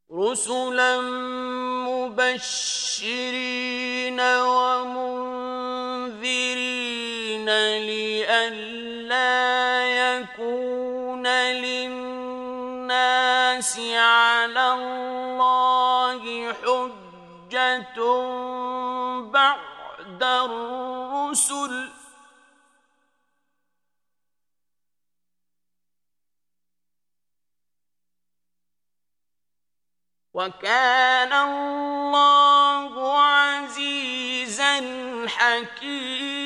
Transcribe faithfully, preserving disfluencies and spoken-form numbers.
رسلا مبشرين ومنذرين لئلا يكون للناس على الله حجة بعد الرسل وكان الله عزيزا حكيما.